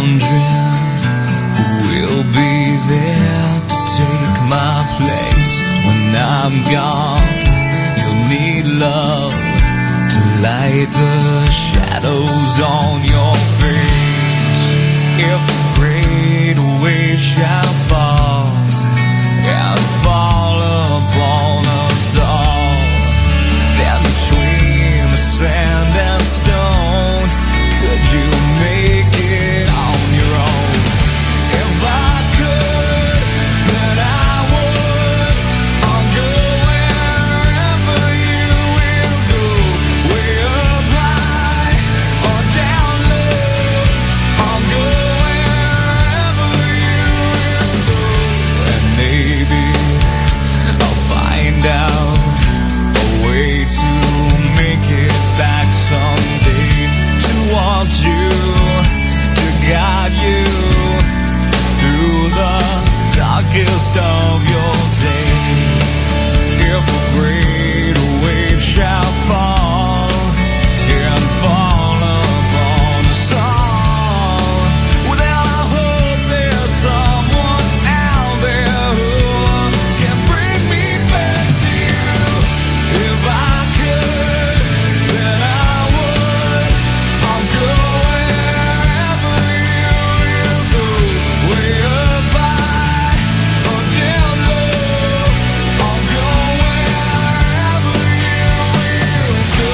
wondering who will be there to take my place when I'm gone. You'll need love to light the shadows on your face. If a great wave shall fall and fall upon us all, then between the sand and stone, could you make it on your own? If I could, then I would. I'll go wherever you will go, way up high or down low. I'll go wherever you will go, and maybe I'll find out a way to make it back someday, to want you, to guide you through the darkest of your days. If a great wave shall fall and fall upon us all, well then I hope there's someone out there who can bring me back to you. If I could, then I would. I'll go wherever you will go, way up high or down low. I'll go wherever you will go.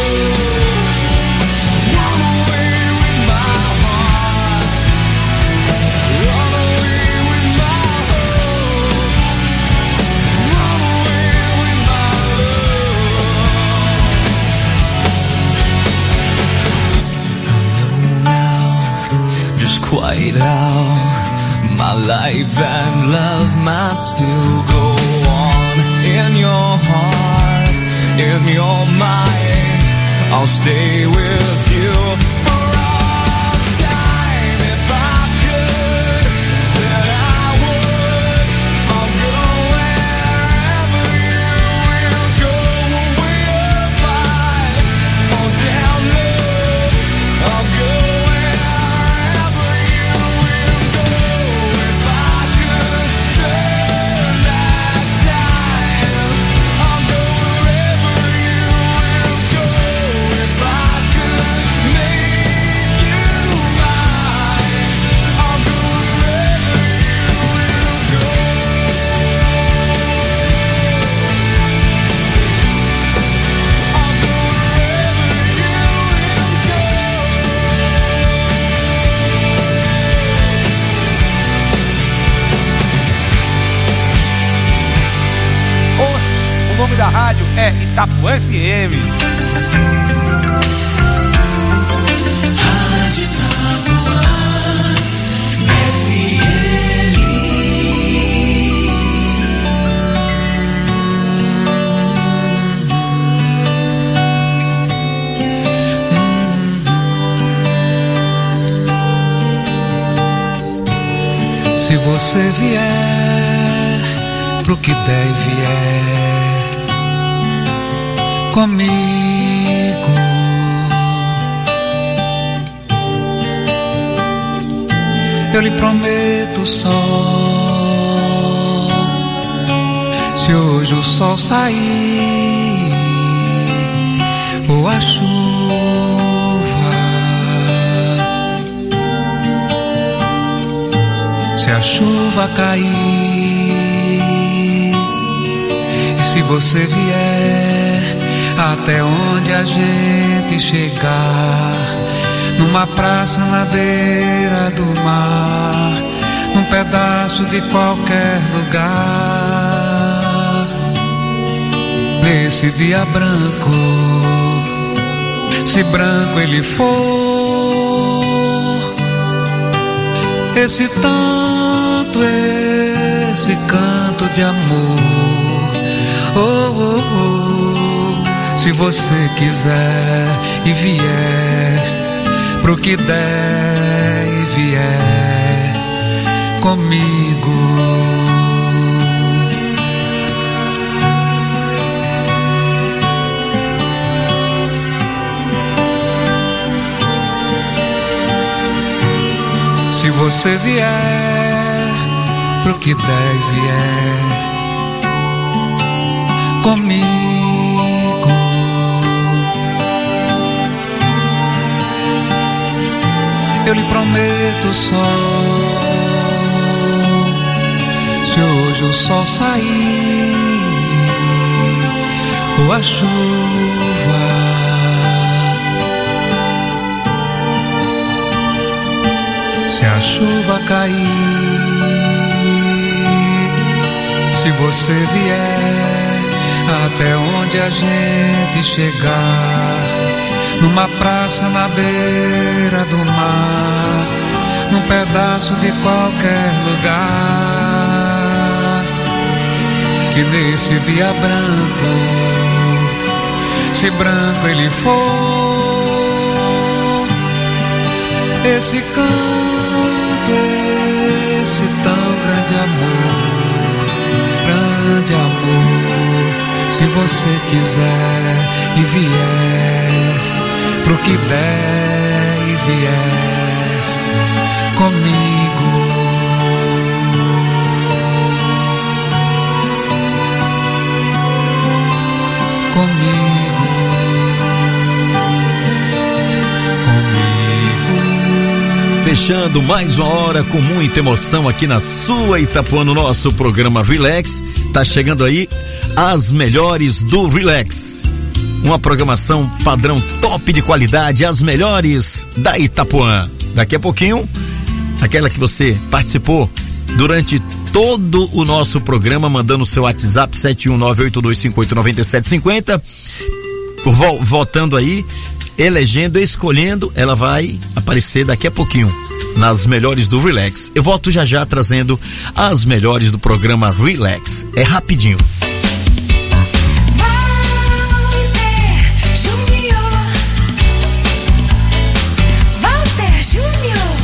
Run away with my heart, run away with my hope, run away with my love. I know now just quite how my life and love might still go on. In your heart, in your mind, I'll stay with you for all time. If I could, then I would. I'll go wherever you will go, way up high or down low. I'll go wherever you will go. If I could turn back time, I'll go wherever you will go. If I could make you mine, I'll go wherever you will go. I'll go wherever you will go. Oxe, o nome da rádio é Itapuã FM. Rádio Itapuã Se você vier pro que der e vier comigo, eu lhe prometo o sol. Se hoje o sol sair ou a chuva, se a chuva cair, e se você vier até onde a gente chegar, numa praça na beira do mar, num pedaço de qualquer lugar, nesse dia branco, se branco ele for, esse tanto, esse canto de amor, oh, oh, oh. Se você quiser e vier pro que der e vier comigo, se você você vier pro que der e vier comigo, eu lhe prometo o sol. Se hoje o sol sair ou a chuva, se a chuva cair, se você vier até onde a gente chegar, numa praça na beira do mar, num pedaço de qualquer lugar, e nesse dia branco, se branco ele for, esse canto, esse tão grande amor, se você quiser e vier pro que der e vier comigo, Fechando mais uma hora com muita emoção aqui na sua Itapuã, no nosso programa Relax. Tá chegando aí as melhores do Relax. Uma programação padrão top de qualidade, as melhores da Itapuã. Daqui a pouquinho, aquela que você participou durante todo o nosso programa, mandando o seu WhatsApp 71982589750, votando aí, elegendo, escolhendo, ela vai aparecer daqui a pouquinho nas melhores do Relax. Eu volto já já trazendo as melhores do programa Relax. É rapidinho. Walter Júnior.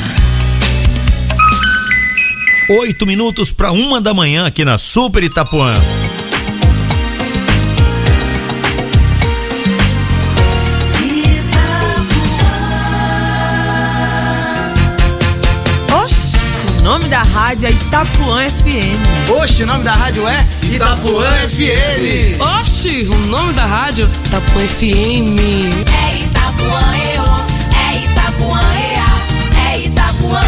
8 minutos para 1 da manhã aqui na Super Itapuã. O nome da rádio é Itapuã FM. Oxe, o nome da rádio é Itapuã FM. Oxe, o nome da rádio Itapuã FM. É Itapuã EO, é Itapuã EA, é Itapuã.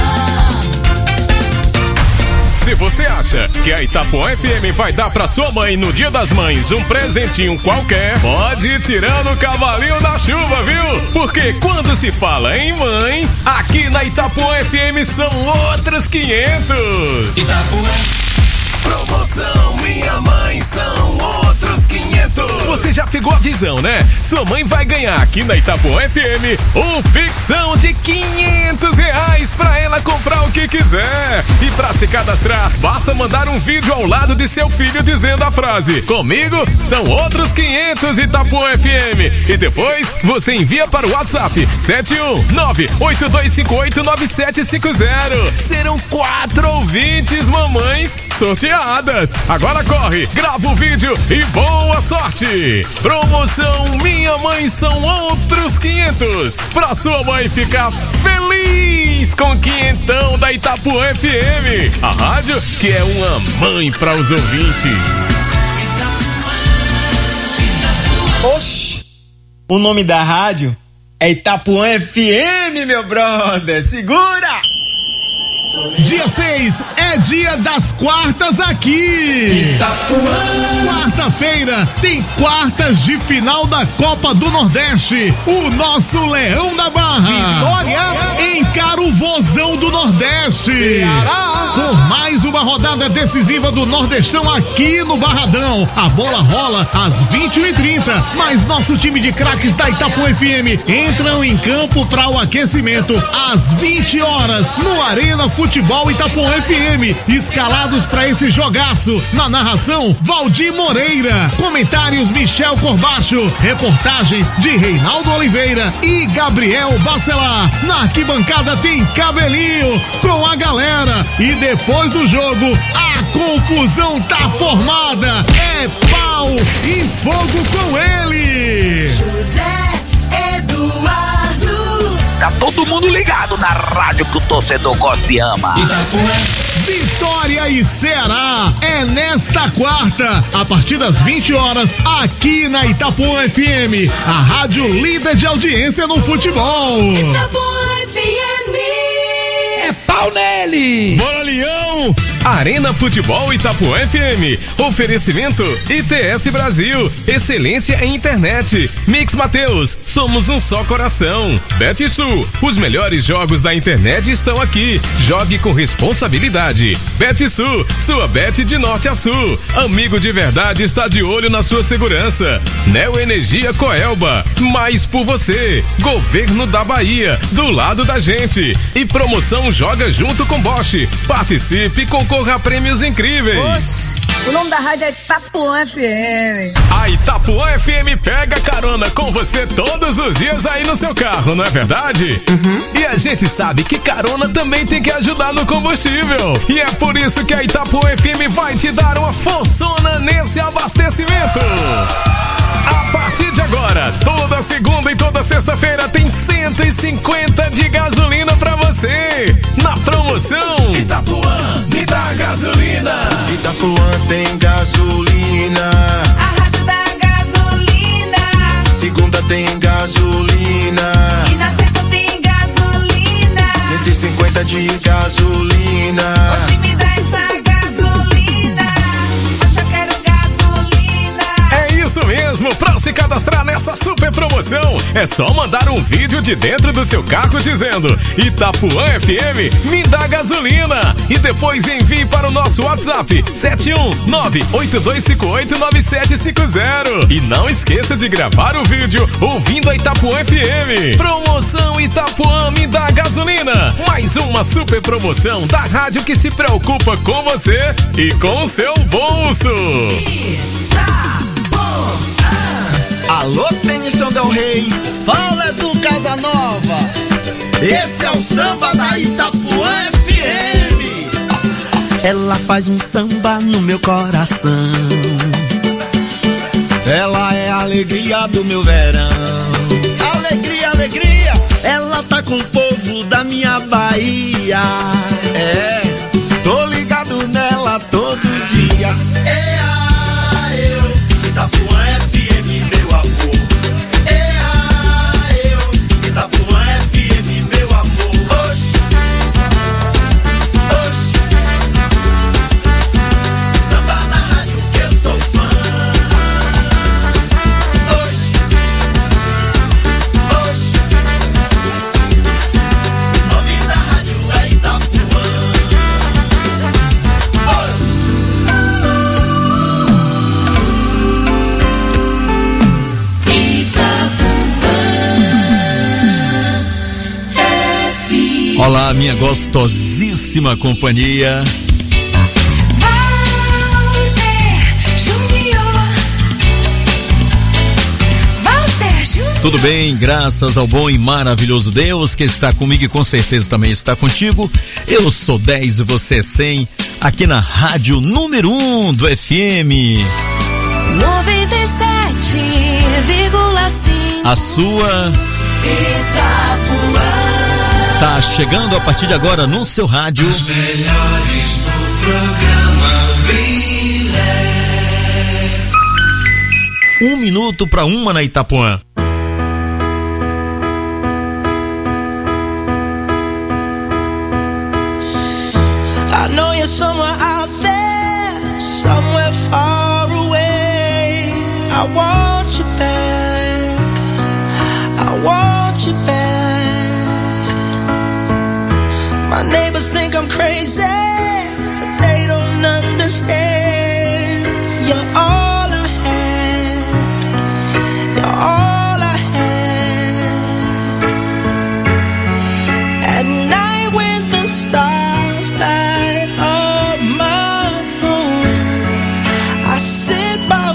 Se você acha que a Itapuã FM vai dar pra sua mãe no Dia das Mães um presentinho qualquer, pode ir tirando o cavalinho da chuva, viu? Porque quando se fala em mãe, aqui na Itapuã FM são outros 500. Itapuã. Promoção Minha Mãe são outros 500. Você já pegou a visão, né? Sua mãe vai ganhar aqui na Itapuã FM um pixão de R$500 pra ela comprar o que quiser. E pra se cadastrar, basta mandar um vídeo ao lado de seu filho dizendo a frase: comigo são outros 500 Itapuã FM. E depois você envia para o WhatsApp 71982589750. Serão 4 ouvintes mamães sorteadas. Agora corre, grava o vídeo e boa sorte! Promoção Minha Mãe são outros 500 pra sua mãe ficar feliz com 500 da Itapuã FM, a rádio que é uma mãe para os ouvintes. Oxi, o nome da rádio é Itapuã FM, meu brother, segura! Dia 6 é dia das quartas aqui. Itapuã. Quarta-feira tem quartas de final da Copa do Nordeste. O nosso Leão da Barra Vitória encara o Vozão do Nordeste. Ceará. Por mais uma rodada decisiva do Nordestão aqui no Barradão. A bola rola às 21h30, mas nosso time de craques da Itapuã FM entram em campo para o aquecimento às 20 horas no Arena Futebol Itapuã FM, escalados para esse jogaço. Na narração, Valdir Moreira. Comentários, Michel Corbacho. Reportagens de Reinaldo Oliveira e Gabriel Bacelar. Na arquibancada tem Cabelinho com a galera. E depois do jogo, a confusão tá formada. É pau e fogo com ele. José Eduardo Tá todo mundo ligado na rádio que o torcedor gosta e ama. Vitória e Ceará é nesta quarta, a partir das 20 horas, aqui na Itapuã FM, a rádio líder de audiência no futebol. Itapuã FM. É pau nele! Bora, Leão! Arena Futebol Itapuã FM. Oferecimento ITS Brasil. Excelência em internet. Mix Mateus. Somos um só coração. BetSul. Os melhores jogos da internet estão aqui. Jogue com responsabilidade. BetSul. Sua bet de norte a sul. Amigo de verdade está de olho na sua segurança. Neo Energia Coelba. Mais por você. Governo da Bahia. Do lado da gente. E promoção Joga Junto com Bosch. Participe e concorra a prêmios incríveis. Oxe, o nome da rádio é Itapuã FM. A Itapuã FM pega carona com você todos os dias aí no seu carro, não é verdade? E a gente sabe que carona também tem que ajudar no combustível. E é por isso que a Itapuã FM vai te dar uma forçona nesse abastecimento. A partir de agora, toda segunda e toda sexta-feira tem 150 de gasolina pra você. Na promoção Itapuã, me dá gasolina. Itapuã tem gasolina. A rádio da gasolina. Segunda tem gasolina. E na sexta tem gasolina. 150 de gasolina. Oxe, me dá essa gasolina. Hoje eu quero gasolina. É isso mesmo, pra se cadastrar nessa super promoção, é só mandar um vídeo de dentro do seu carro dizendo Itapuã FM, me dá gasolina. E depois envie para o nosso WhatsApp 71982589750. E não esqueça de gravar o vídeo ouvindo a Itapuã FM. Promoção Itapuã, me dá gasolina. Mais uma super promoção da rádio que se preocupa com você e com o seu bolso. Alô, Tennyson Del Rey, fala do Casanova. Esse é o samba da Itapuã FM. Ela faz um samba no meu coração. Ela é a alegria do meu verão. Alegria, alegria. Ela tá com o povo da minha Bahia. É, tô ligado nela todo dia. Eu, Itapuã FM, meu amor. Eu, Itapuã FM, meu amor. Oxe, oxe. Samba na rádio que eu sou fã. Oxe, oxe. O nome da rádio é Itapuã. Olá, minha gostosíssima companhia. Tudo bem, graças ao bom e maravilhoso Deus que está comigo e com certeza também está contigo. Eu sou 10 e você é 100, aqui na rádio número 1 do FM. 97,5. A sua Itapuã. tá chegando a partir de agora no seu rádio. Os melhores do programa Relax. 1 minuto para 1 na Itapuã. I know you're somewhere out there, somewhere far away. I want you back. I want you back. My neighbors think I'm crazy, but they don't understand. You're all I had. You're all I had. At night when the stars light up my room, I sit by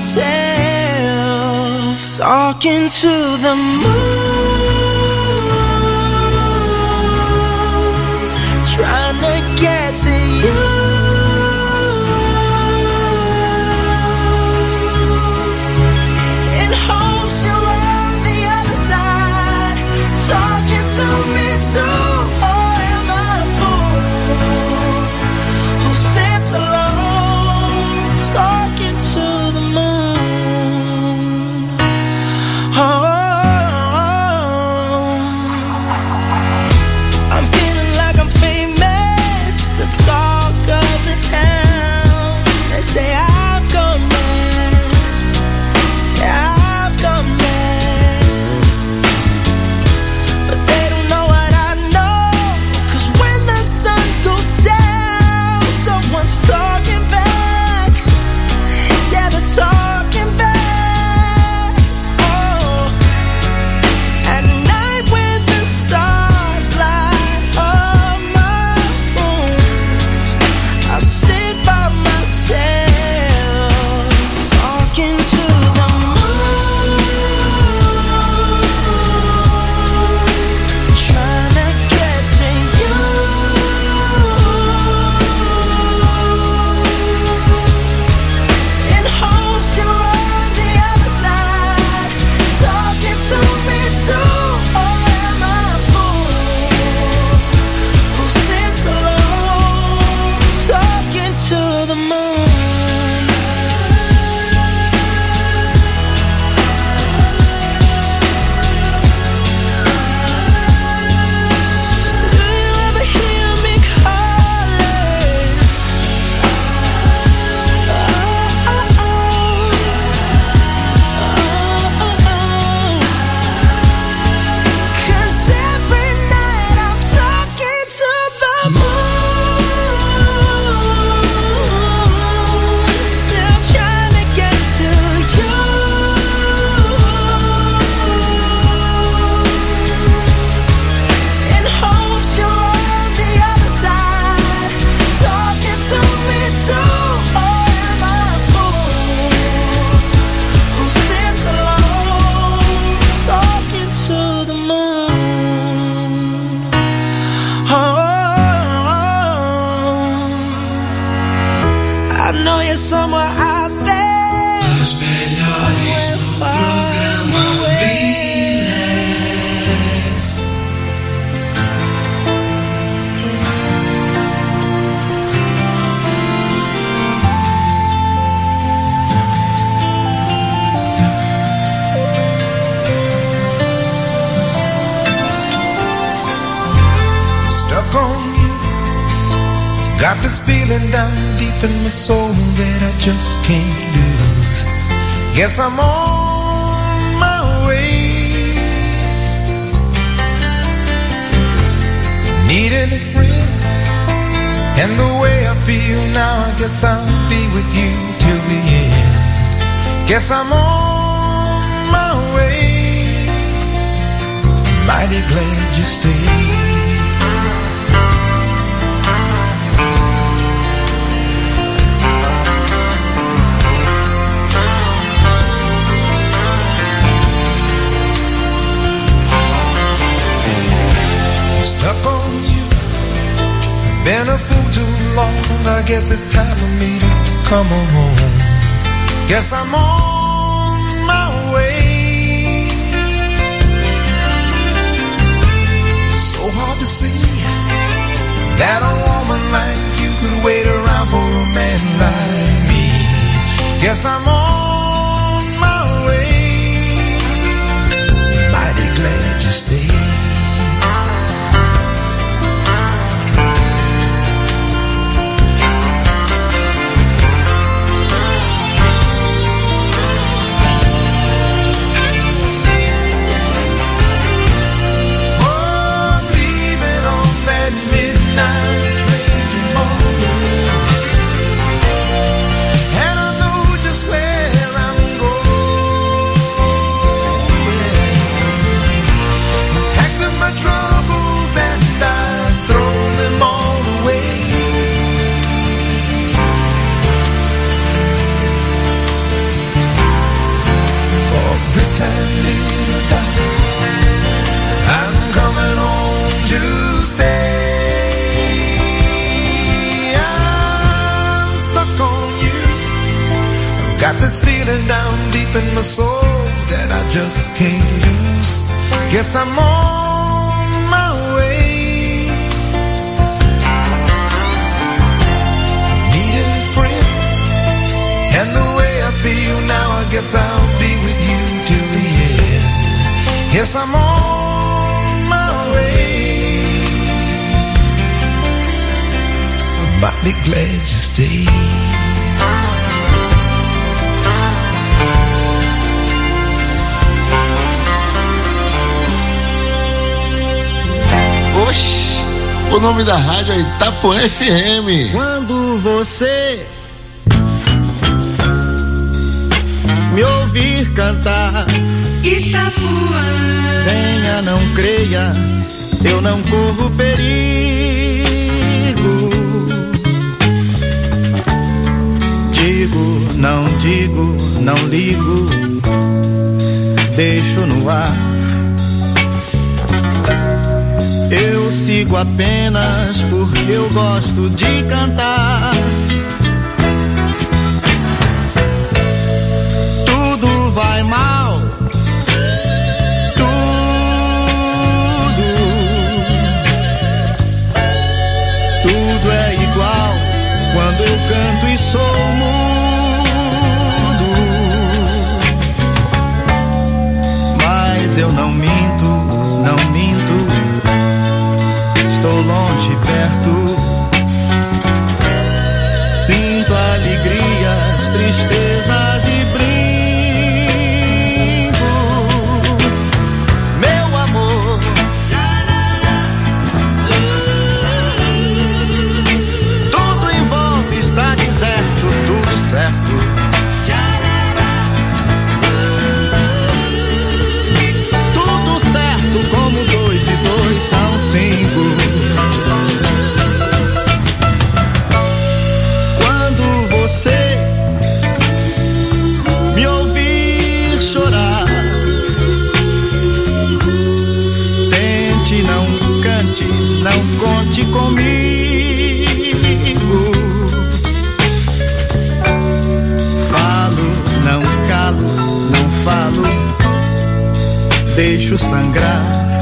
myself talking to the moon, trying to get to you. In hopes you're on the other side, talking to to the moon. Oh, I'm feeling like I'm famous, the talk of the town. They say I've gone mad, yeah, I've gone mad, but they don't know what I know, 'cause when the sun goes down, someone's talking back, yeah, they're talking back. Oh, at night when the stars light up my room, I sit by myself, talking to the moon, trying to get to you, in hopes you're on the other side, talking to me too. Or am I a fool who sits alone, talking to the moon? Do you ever hear me calling? Cause every night I'm talking to the moon, still trying to get to you, in hopes you're on the other side, talking to me too. Or am I a fool who sits alone, talking to the moon? Oh, I know you're somewhere out there. As melhores do programa Relax. Stuck on you. Got this feeling down deep in my soul that I just can't lose. Guess I'm on my way. Need any friend? And the way I feel now, I guess I'll be with you till the end. Guess I'm on my way. Mighty glad you stayed. Stuck on you. Been a fool too long. I guess it's time for me to come on home. Guess I'm on my way. So hard to see that a woman like you could wait around for a man like me. Guess I'm on my way. Mighty glad you stayed. Got this feeling down deep in my soul that I just can't lose. Guess I'm on my way. Need a friend, and the way Guess I'm on my way. But be glad you stayed. Oxi, o nome da rádio é Itapuã FM. Quando você me ouvir cantar Itapuã, venha, não creia, eu não corro perigo. Digo, não ligo, deixo no ar. Eu sigo apenas porque eu gosto de cantar. Tudo vai mal, tudo é igual quando eu canto e sou mudo. Mas eu não minto, estou longe, perto. Sinto alegrias, tristezas e brinco. Meu amor, tudo em volta está deserto, tudo certo. Tudo certo como 2 e 2 são 5. Não conte comigo. Falo, não calo, não falo, deixo sangrar.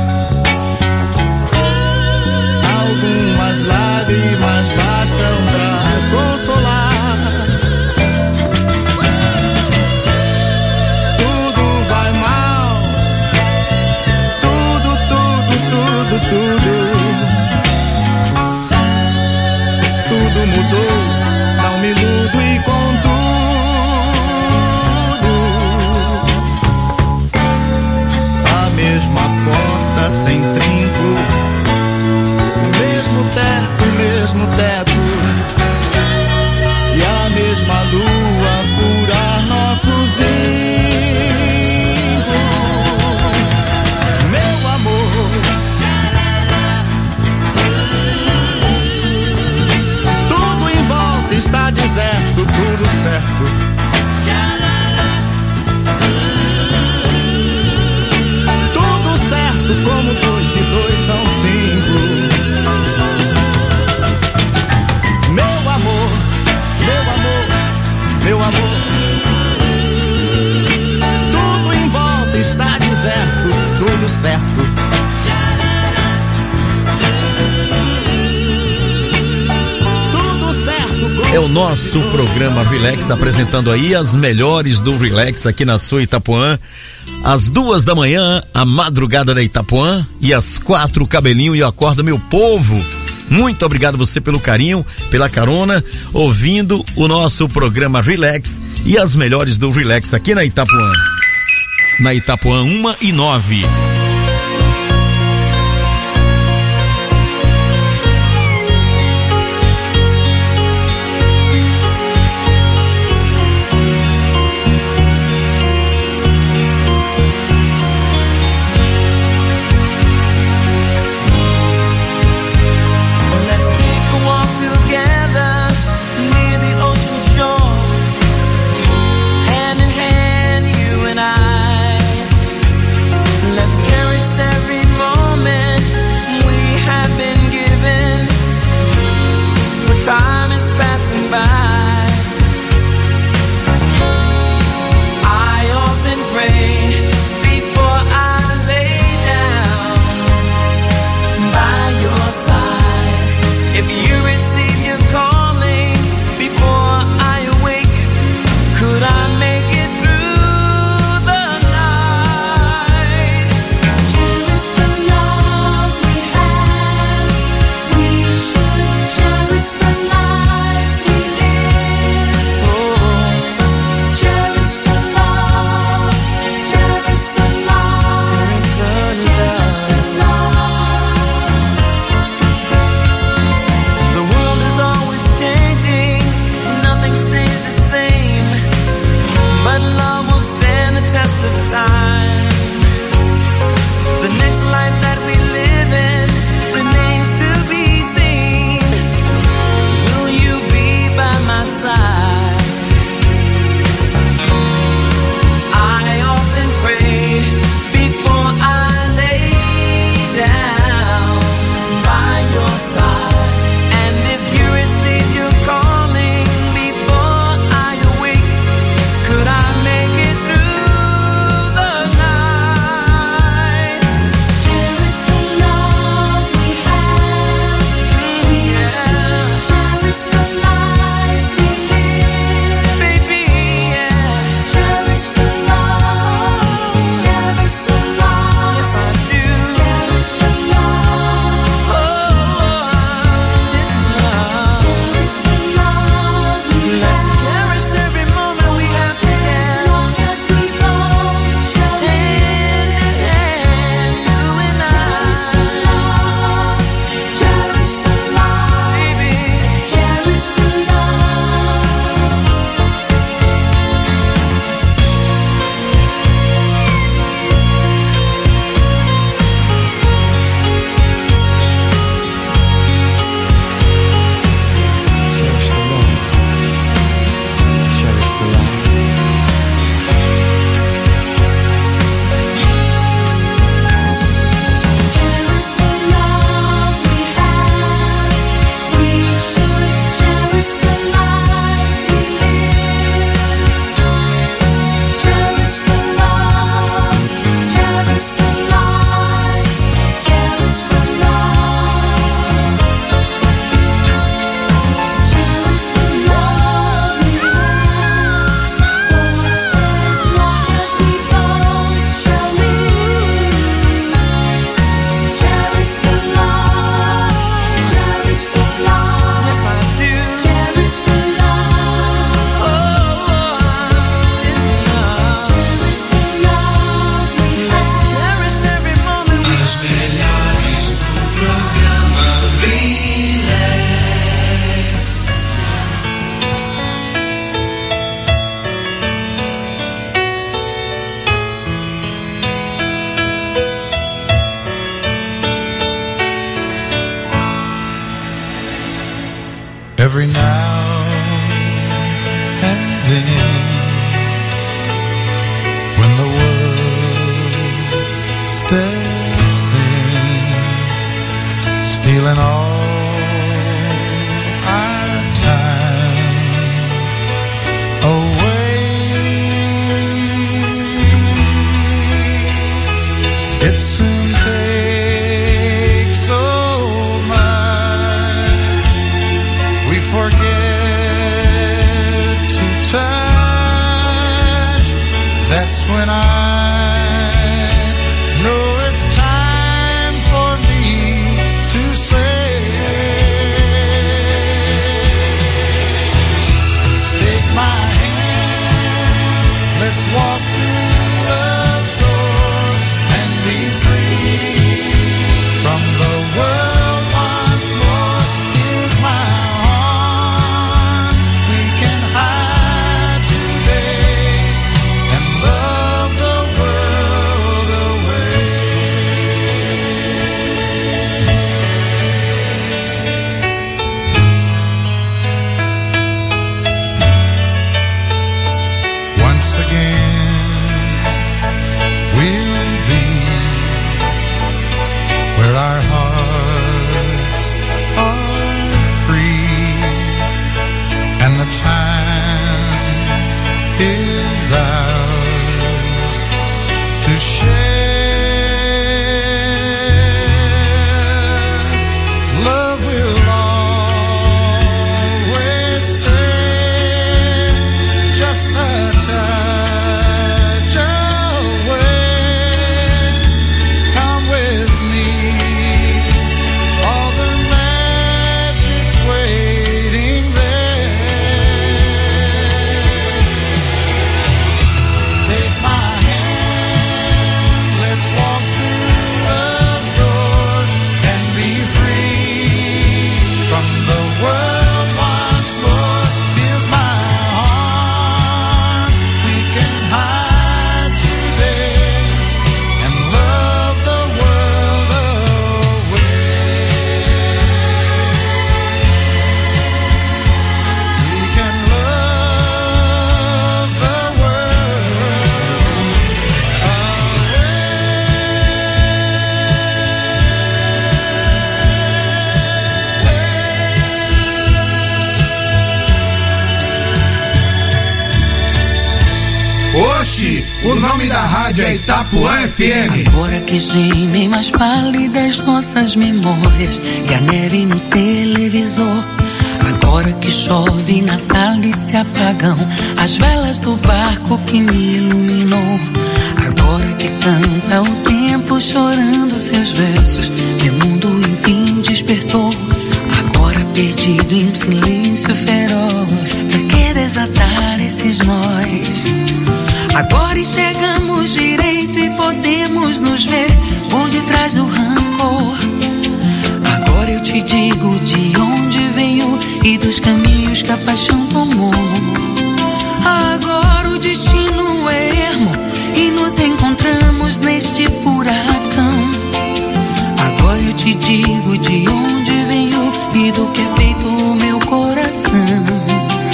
Algumas lágrimas bastam pra consolar. Tudo vai mal, tudo. Tudo mudou, não me iludo e contudo. A mesma porta sem trinco, mesmo teto, e a mesma lua furar nossos zinco. Meu amor, está deserto, tudo certo. Tudo certo como 2 e 2 são 5. Meu amor, tudo em volta está deserto, tudo certo. É o nosso programa Relax, apresentando aí as melhores do Relax aqui na sua Itapuã. Às 2 da manhã, a madrugada da Itapuã, e às 4 o cabelinho e acorda, meu povo. Muito obrigado você pelo carinho, pela carona, ouvindo o nosso programa Relax e as melhores do Relax aqui na Itapuã. Na Itapuã 1 e 9. Could I make it through the night? every now and then, when the world steps in, stealing all our time away. It soon takes so much we forget to touch. That's when I know it's time for me to say, take my hand, let's walk through love's door and be free from the world once more. Here's my arms, we can hide today and love the world away. Once again, we'll be where our hearts are free and the time is ours to share. Love will always stay just a touch away. Come with me, all the magic's waiting there. Take my hand, let's walk through love's door and be free from the world once more. Here's my arms, we can hide today and love the world away. We can love the world Oxi, o nome da rádio é Itapuã FM. Agora que gemem mais pálidas nossas memórias e a neve no televisor. Agora que chove na sala e se apagam as velas do barco que me iluminou. Agora que canta o tempo chorando seus versos, meu mundo enfim despertou. Agora perdido em silêncio feroz, pra que desatar esses nós? Agora enxergamos direito e podemos nos ver por detrás do rancor. Agora eu te digo de onde venho e dos caminhos que a paixão tomou. Agora o destino é ermo e nos encontramos neste furacão. Agora eu te digo de onde venho e do que é feito o meu coração.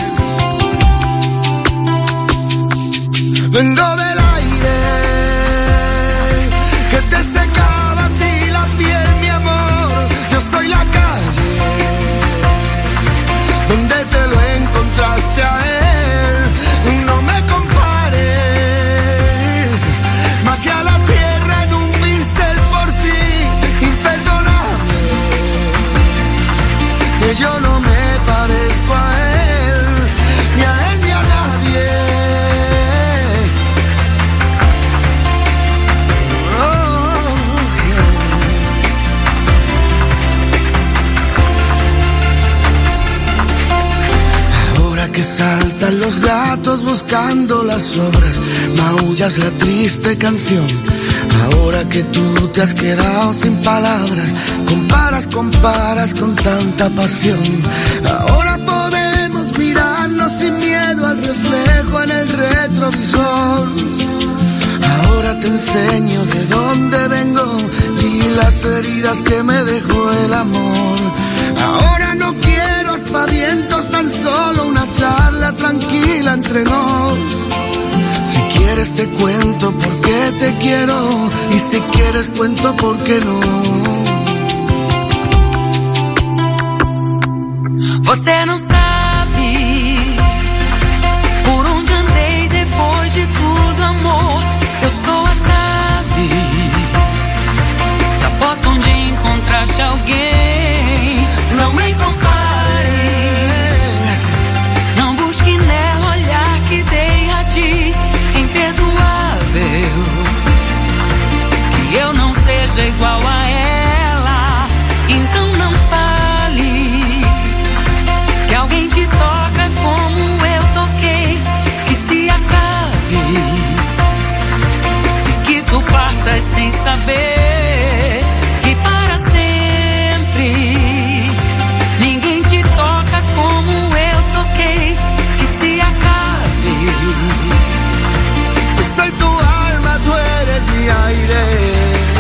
Vengo del aire que te secaba a ti la piel, mi amor. Yo soy la calle donde te lo encontraste a él. No me compares, magia la tierra en un pincel por ti, imperdonable. Que yo no me parezco a él, ni a él ni a nadie. Que saltan los gatos buscando las sobras, maullas la triste canción. Ahora que tú te has quedado sin palabras, comparas con tanta pasión. Ahora podemos mirarnos sin miedo al reflejo en el retrovisor. Ahora te enseño de dónde vengo y las heridas que me dejó el amor. Ahora no quiero aspavientos queda entre nos. Si quieres te cuento por qué te quiero, y si quieres cuento por qué no. Você não sabe por onde andei depois de tudo, amor. Eu sou a chave da porta onde encontraste alguém. Não me compares, não busque nela olhar que dei a ti, imperdoável. Que eu não seja igual a ela, então não fale que alguém te toca como eu toquei, que se acabe e que tu partas sem saber que para sempre ninguém te toca como eu toquei, que se acabe. Soy tu alma, tú eres mi aire.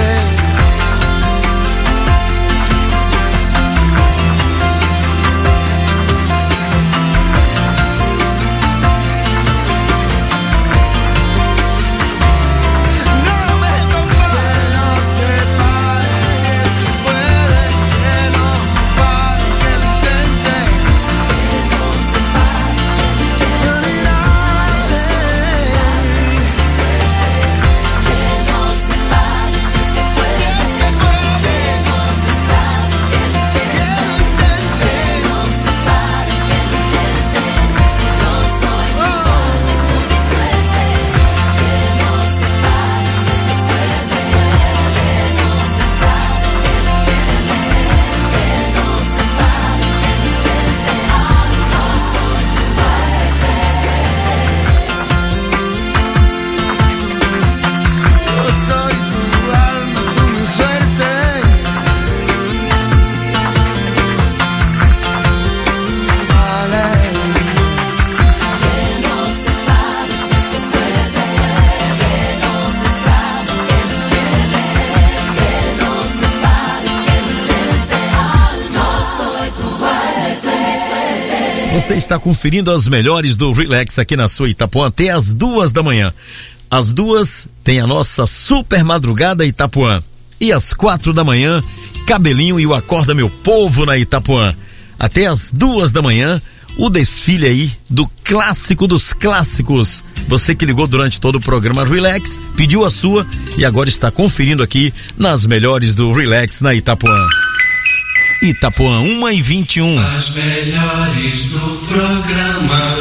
Você está conferindo as melhores do Relax aqui na sua Itapuã até as 2 da manhã. Às 2 tem a nossa super madrugada Itapuã. E às 4 da manhã, Cabelinho e o Acorda Meu Povo na Itapuã. Até as 2 da manhã, o desfile aí do clássico dos clássicos. Você que ligou durante todo o programa Relax, pediu a sua e agora está conferindo aqui nas melhores do Relax na Itapuã. Itapuã 1h21. As melhores do programa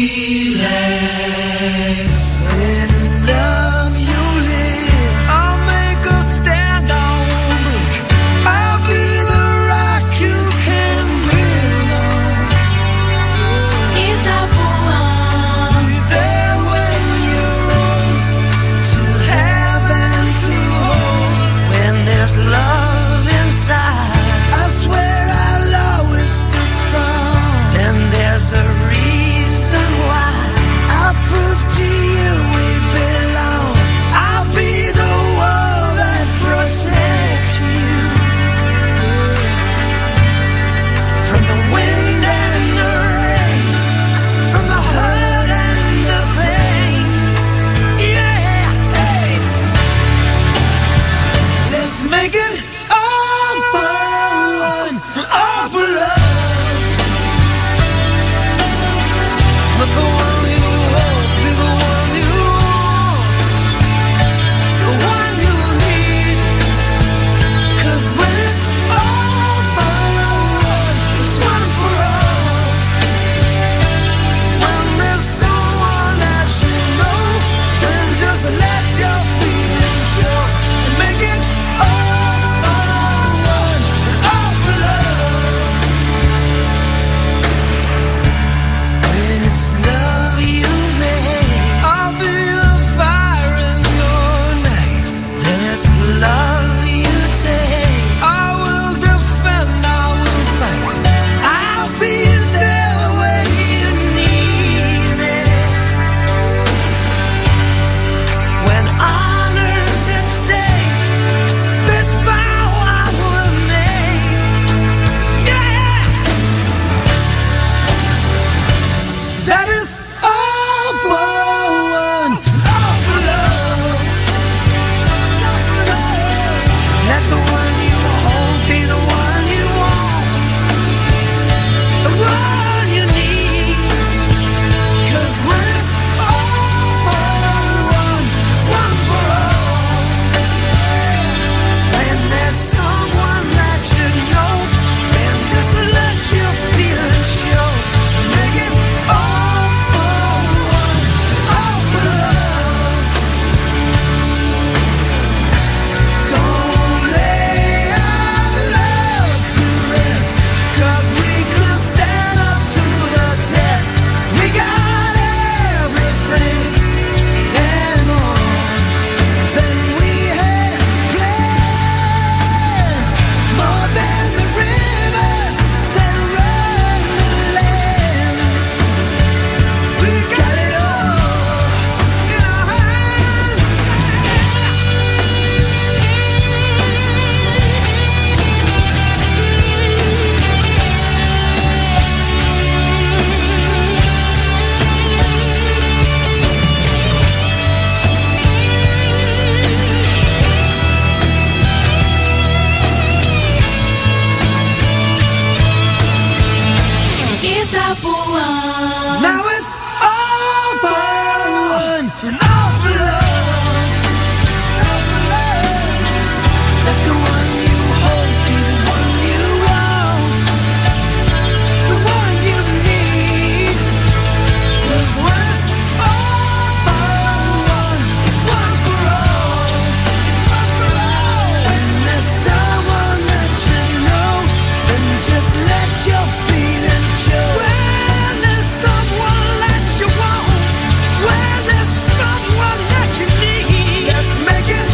Relax. There's a reason why Itapuã. Now it's all for one and all for love. Let the one you hold be the one you love, the one you need. 'Cause when it's all for one, it's one for all. When there's someone that you know, then just let your feelings show. When there's someone that you want, when there's someone that you need, let's make it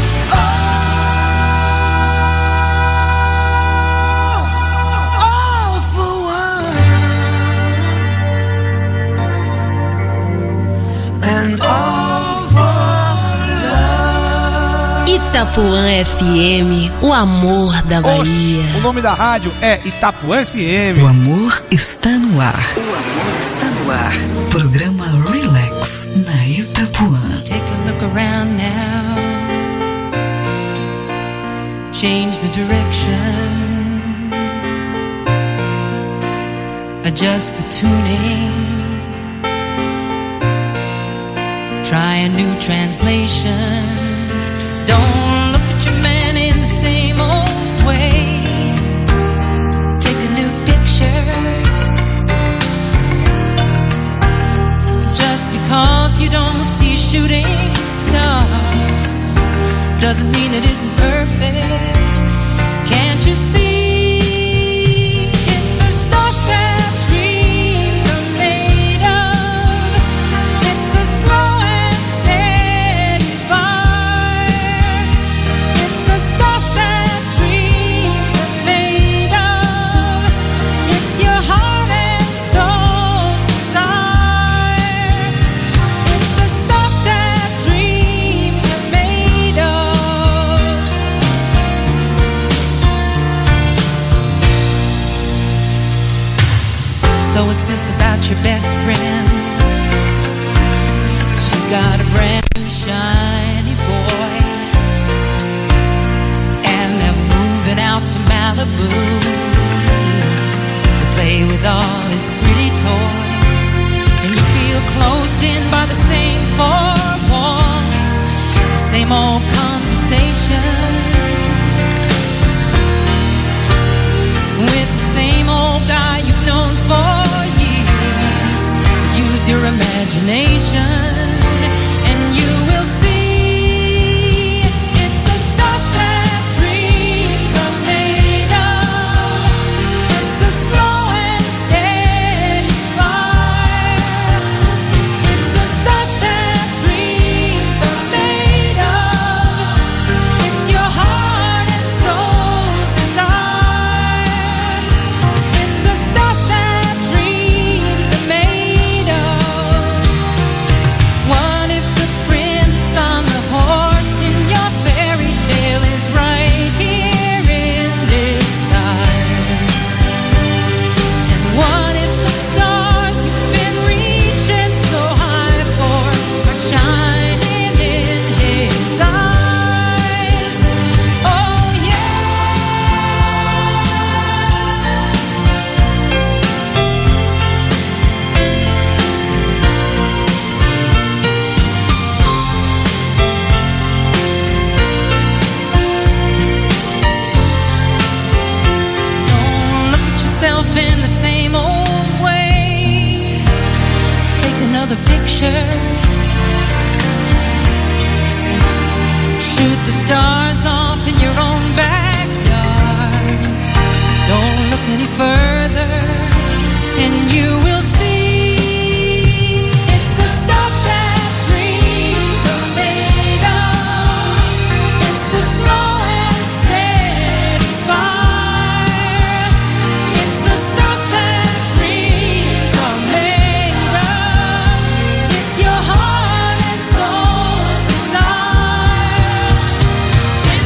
all for one and all for love. Itapuã FM, o amor da Bahia. O nome da rádio é Itapuã FM. O amor está no ar. O amor está no ar. Programa Relax na Itapuã. Take a look around now. Change the direction. Adjust the tuning. Try a new translation. Don't look at your man in the same old way. Take a new picture. Just because you don't see shooting stars doesn't mean it isn't perfect. Can't you see? It's the stuff that dreams are made of. It's the slow and steady fire. It's the stuff that dreams are made of. It's your heart and soul's desire. It's the stuff that dreams are made of. So what's this about your best friend? She's got a brand new shiny boy, and they're moving out to Malibu to play with all his pretty toys. And you feel closed in by the same four walls, the same old conversation, with the same old guy you've known for years. Use your imagination and you will see it's the stuff that dreams are made of. It's the slow and steady fire. It's the stuff that dreams are made of. It's your heart and soul's desire. It's the stuff that dreams are made of. What if the prince on the horse in your fairy tale is right here in disguise? And what if the stars you've been reaching so high for are shining in his eyes? Oh yeah. Don't look at yourself in the same old way. Take another picture. Shoot the stars off in your own backyard. Don't look any further, and you will see it's the stuff that dreams are made of. It's the slow and steady fire. It's the stuff that dreams are made of. It's your heart and soul's desire.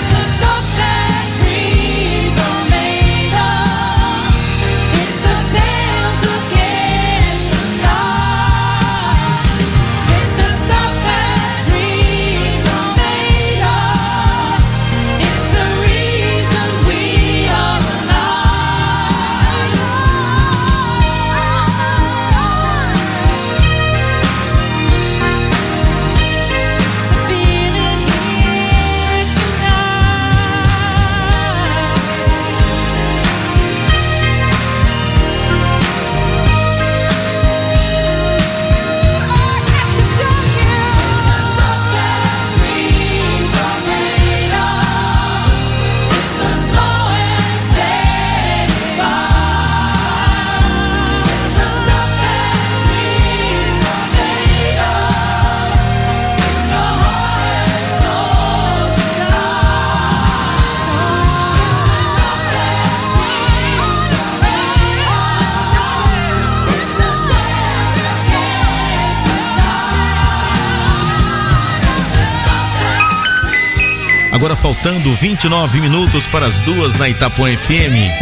Agora faltando 29 minutos para as 2 na Itapuã FM.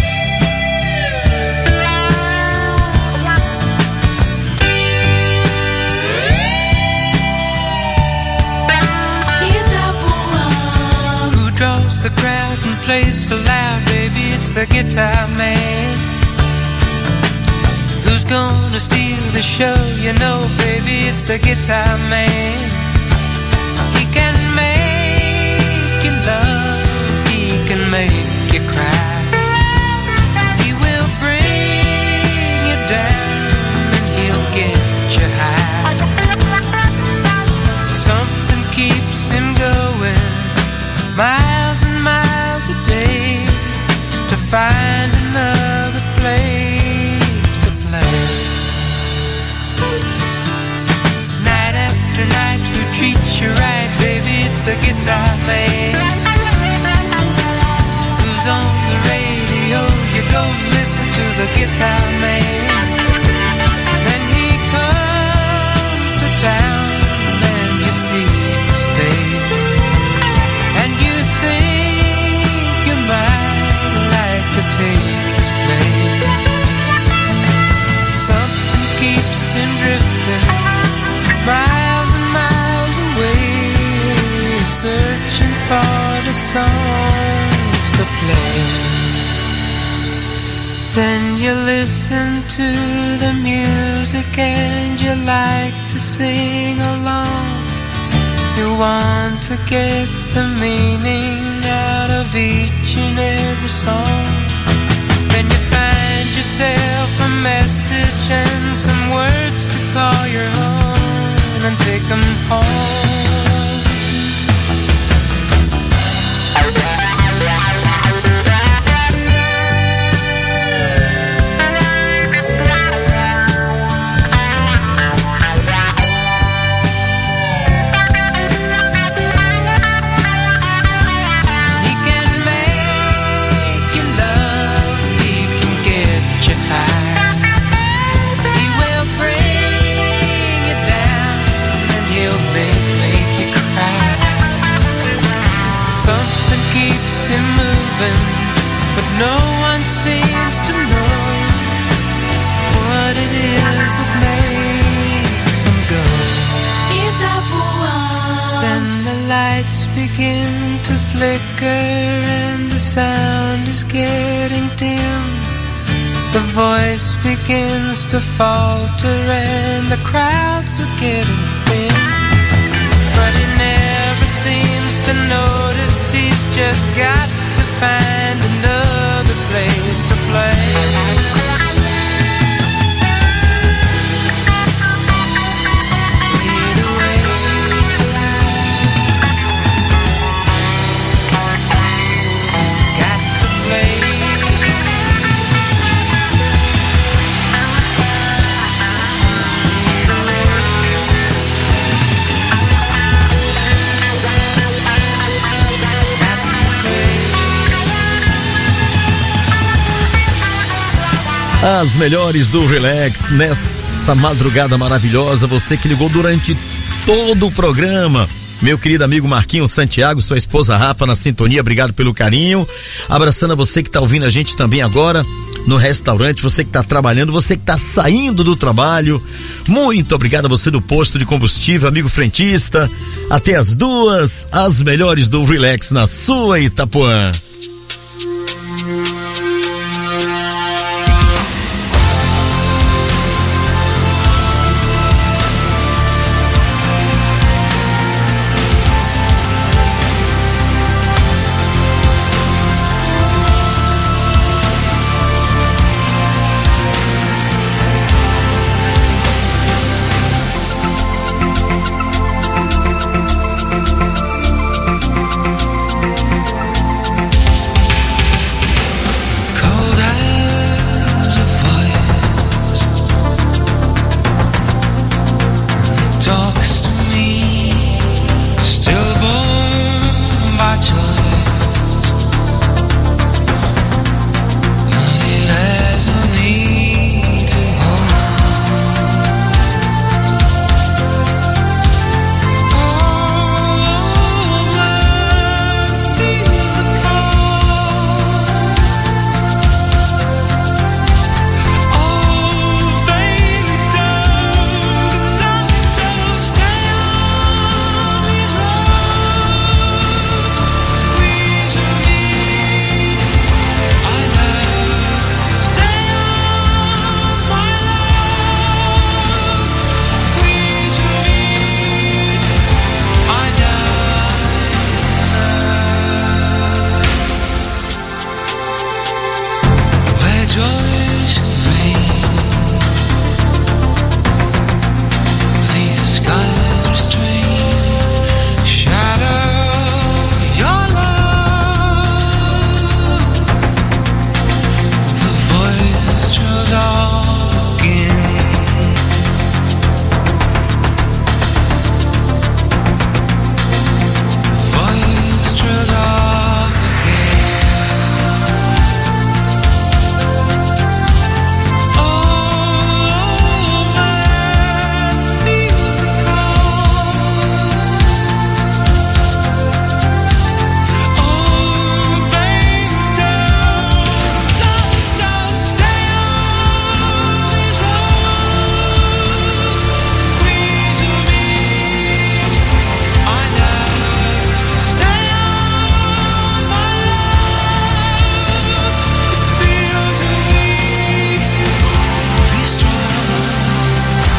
Draws the crowd and plays so loud, baby, it's the guitar man. Who's gonna steal the show? You know, baby, it's the guitar man. He can make you love, he can make you cry. He will bring you down and he'll get you high. Something keeps him going miles and miles a day to find another place to play. Night after night, who treats you right, baby, it's the guitar man. Who's on the radio, you go listen to the guitar man. Then he comes to town and you see his face. Take his place. Something keeps him drifting miles and miles away, searching for the songs to play. Then you listen to the music and you like to sing along. You want to get the meaning out of each and every song. Then you find yourself a message and some words to call your own and take them home. But no one seems to know what it is that makes them go. Itapuã. Then the lights begin to flicker and the sound is getting dim. The voice begins to falter and the crowds are getting thin. But he never seems to notice, he's just got to find another place to play. As melhores do Relax nessa madrugada maravilhosa, você que ligou durante todo o programa. Meu querido amigo Marquinhos Santiago, sua esposa Rafa na sintonia, obrigado pelo carinho. Abraçando a você que tá ouvindo a gente também agora no restaurante, você que tá trabalhando, você que tá saindo do trabalho. Muito obrigado a você do posto de combustível, amigo frentista. Até as 2, as melhores do Relax na sua Itapuã.